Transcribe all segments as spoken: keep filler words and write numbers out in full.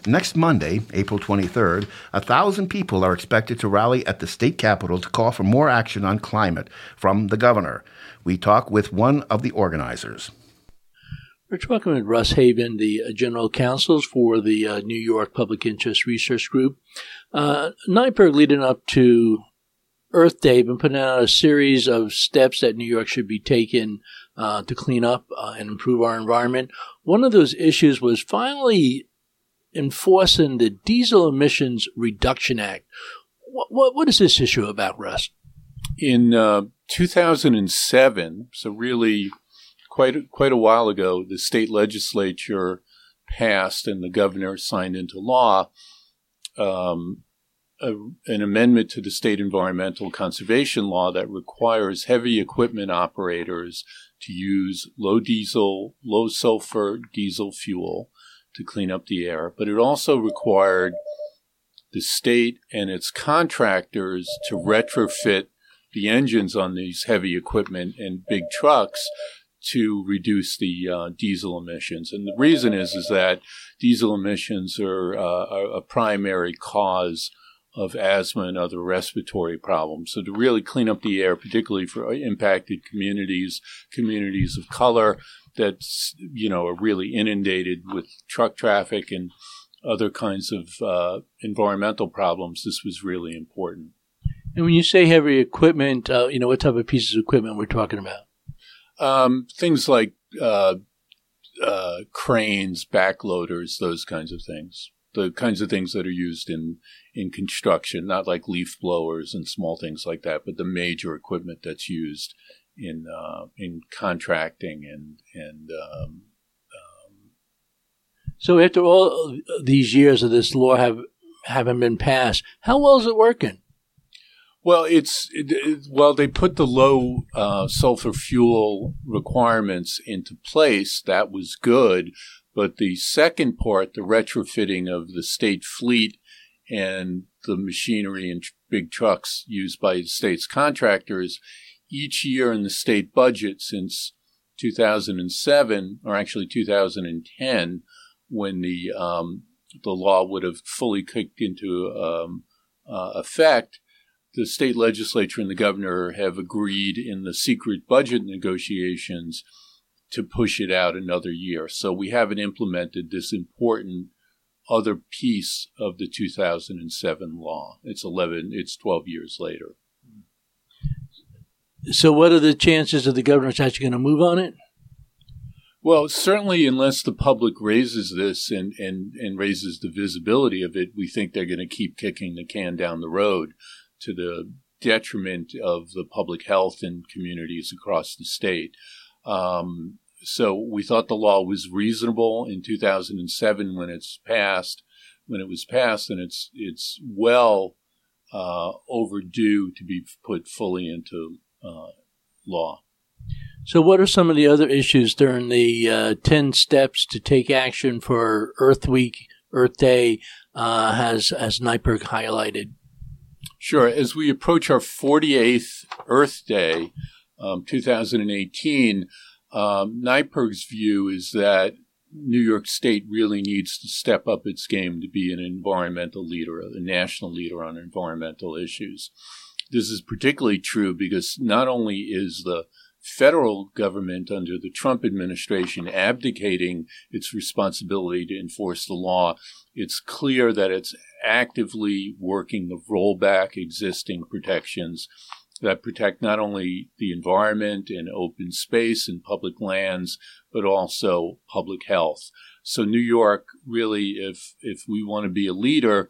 Next Monday, April twenty-third, a thousand people are expected to rally at the state capitol to call for more action on climate from the governor. We talk with one of the organizers. We're talking with Russ Haven, the uh, general counsel for the uh, New York Public Interest Research Group. Uh, NYPIRG, leading up to Earth Day, been putting out a series of steps that New York should be taking uh, to clean up uh, and improve our environment. One of those issues was finally enforcing the Diesel Emissions Reduction Act. What, what, what is this issue about, Russ? In uh, two thousand seven, so really quite a, quite a while ago, the state legislature passed and the governor signed into law um, a, an amendment to the state environmental conservation law that requires heavy equipment operators to use low diesel, low sulfur diesel fuel to clean up the air. But it also required the state and its contractors to retrofit the engines on these heavy equipment and big trucks to reduce the uh, diesel emissions. And the reason is, is that diesel emissions are, uh, are a primary cause of asthma and other respiratory problems. So to really clean up the air, particularly for impacted communities, communities of color that's, you know, are really inundated with truck traffic and other kinds of uh, environmental problems, this was really important. And when you say heavy equipment, uh, you know, what type of pieces of equipment we're talking about? Um, things like uh, uh, cranes, backloaders, those kinds of things. The kinds of things that are used in, in construction, not like leaf blowers and small things like that, but the major equipment that's used in uh, in contracting and and. Um, um, so after all these years of this law have haven't been passed, how well is it working? Well, it's it, it, well they put the low uh, sulfur fuel requirements into place. That was good, but the second part, the retrofitting of the state fleet and the machinery and tr- big trucks used by the state's contractors, each year in the state budget since two thousand seven, or actually two thousand ten, when the um, the law would have fully kicked into um, uh, effect. The state legislature and the governor have agreed in the secret budget negotiations to push it out another year. So we haven't implemented this important other piece of the two thousand seven law. It's eleven, it's twelve years later. So what are the chances of the governor's actually going to move on it? Well, certainly unless the public raises this and, and, and raises the visibility of it, we think they're going to keep kicking the can down the road, to the detriment of the public health in communities across the state. Um, so we thought the law was reasonable in two thousand seven when it's passed, when it was passed, and it's it's well uh, overdue to be put fully into uh, law. So what are some of the other issues during the uh, ten steps to take action for Earth Week, Earth Day, uh, has, has NYPIRG highlighted? Sure. As we approach our forty-eighth Earth Day, um, two thousand eighteen, um, NYPIRG's view is that New York State really needs to step up its game to be an environmental leader, a national leader on environmental issues. This is particularly true because not only is the federal government under the Trump administration abdicating its responsibility to enforce the law, it's clear that it's actively working to roll back existing protections that protect not only the environment and open space and public lands, but also public health. So New York really, if if we want to be a leader,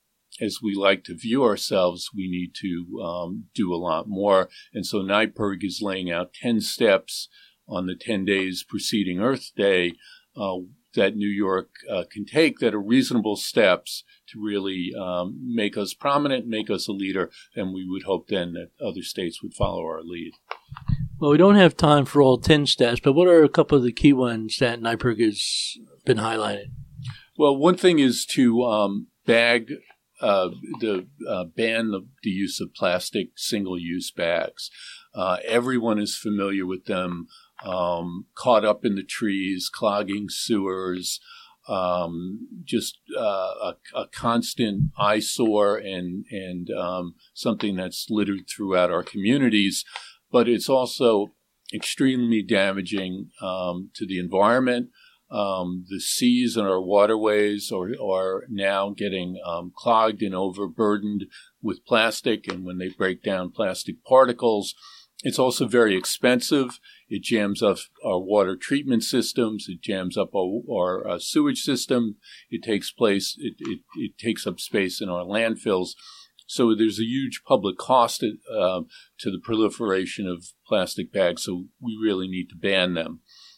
as we like to view ourselves, we need to um, do a lot more. And so NYPIRG is laying out ten steps on the ten days preceding Earth Day uh, that New York uh, can take that are reasonable steps to really um, make us prominent, make us a leader, and we would hope then that other states would follow our lead. Well, we don't have time for all ten steps, but what are a couple of the key ones that NYPIRG has been highlighted? Well, one thing is to um, bag Uh, the uh, ban the, the use of plastic single-use bags. Uh, everyone is familiar with them, um, caught up in the trees, clogging sewers, um, just uh, a, a constant eyesore and and um, something that's littered throughout our communities. But it's also extremely damaging um, to the environment. Um, the seas and our waterways are, are now getting um, clogged and overburdened with plastic, and when they break down plastic particles, it's also very expensive. It jams up our water treatment systems. It jams up our, our uh, sewage system. It takes place. It, it, it takes up space in our landfills. So there's a huge public cost uh, to the proliferation of plastic bags. So we really need to ban them.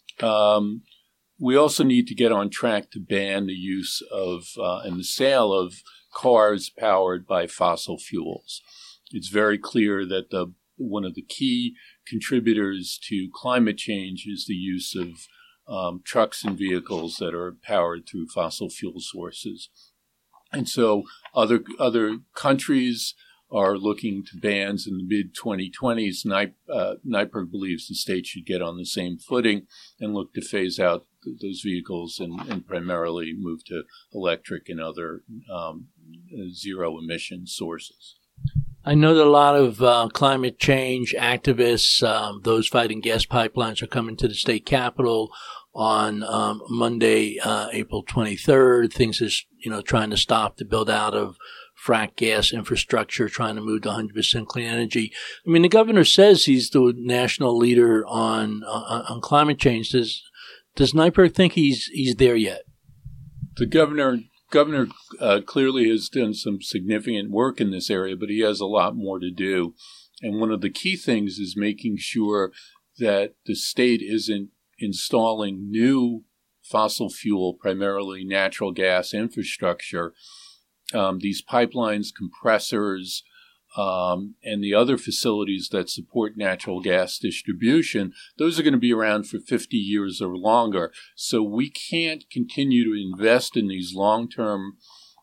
Um, we also need to get on track to ban the use of uh, and the sale of cars powered by fossil fuels. It's very clear that the one of the key contributors to climate change is the use of um, trucks and vehicles that are powered through fossil fuel sources. And so other other countries are looking to bans in the mid twenty twenties. N I P, uh, NYPIRG believes the state should get on the same footing and look to phase out th- those vehicles and, and primarily move to electric and other um, zero emission sources. I know that a lot of uh, climate change activists, um, those fighting gas pipelines, are coming to the state capitol on um, Monday, uh, April twenty-third. Things is, you know, trying to stop the build out of frack gas infrastructure, trying to move to one hundred percent clean energy. I mean, the governor says he's the national leader on on, on climate change. Does does NYPIRG think he's he's there yet? The governor. Governor uh, clearly has done some significant work in this area, but he has a lot more to do. And one of the key things is making sure that the state isn't installing new fossil fuel, primarily natural gas infrastructure. Um, these pipelines, compressors, um, and the other facilities that support natural gas distribution, those are going to be around for fifty years or longer. So we can't continue to invest in these long-term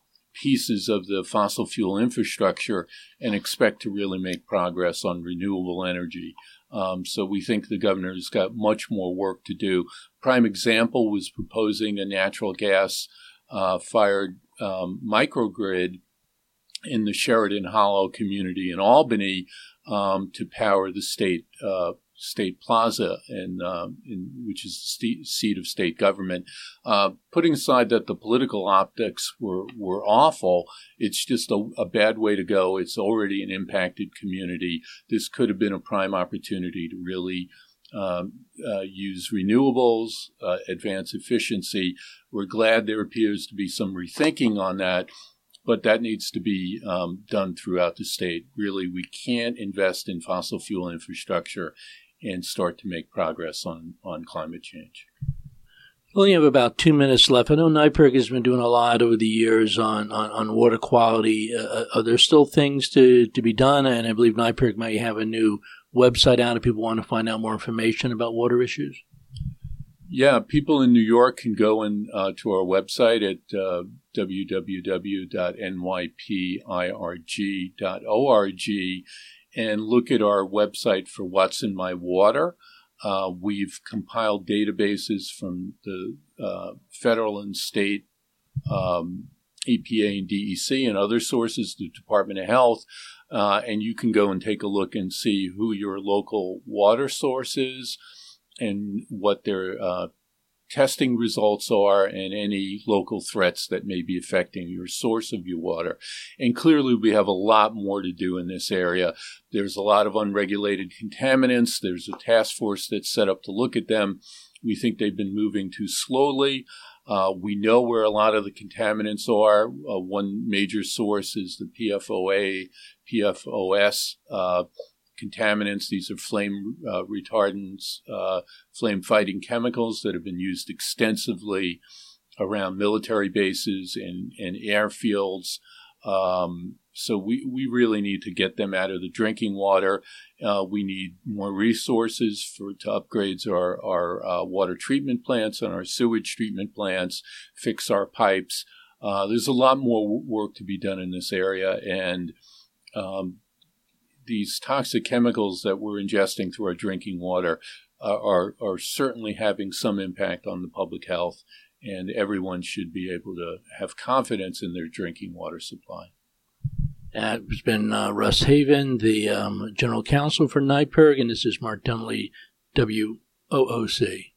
pieces of the fossil fuel infrastructure and expect to really make progress on renewable energy. Um, so we think the governor's got much more work to do. Prime example was proposing a natural gas uh, fired um, microgrid in the Sheridan Hollow community in Albany um, to power the state uh, state plaza, in, um, in which is the st- seat of state government. Uh, putting aside that the political optics were, were awful, it's just a, a bad way to go. It's already an impacted community. This could have been a prime opportunity to really um, uh, use renewables, uh, advance efficiency. We're glad there appears to be some rethinking on that. But that needs to be um, done throughout the state. Really, we can't invest in fossil fuel infrastructure and start to make progress on, on climate change. We only have about two minutes left. I know NYPIRG has been doing a lot over the years on, on, on water quality. Uh, are there still things to, to be done? And I believe NYPIRG might have a new website out if people want to find out more information about water issues. Yeah, people in New York can go in, uh, to our website at uh, w w w dot n y p i r g dot org and look at our website for What's in My Water. Uh, we've compiled databases from the uh, federal and state um, E P A and D E C and other sources, the Department of Health, uh, and you can go and take a look and see who your local water source is and what their uh, testing results are and any local threats that may be affecting your source of your water. And clearly we have a lot more to do in this area. There's a lot of unregulated contaminants. There's a task force that's set up to look at them. We think they've been moving too slowly. Uh, we know where a lot of the contaminants are. Uh, one major source is the P F O A, P F O S uh contaminants. These are flame uh, retardants, uh, flame-fighting chemicals that have been used extensively around military bases and, and airfields. Um, so we, we really need to get them out of the drinking water. Uh, we need more resources for to upgrade our, our uh, water treatment plants and our sewage treatment plants, fix our pipes. Uh, there's a lot more work to be done in this area, and um, these toxic chemicals that we're ingesting through our drinking water uh, are, are certainly having some impact on the public health. and everyone should be able to have confidence in their drinking water supply. Uh, it's been uh, Russ Haven, the um, General Counsel for NYPIRG, and this is Mark Dunley, W O O C.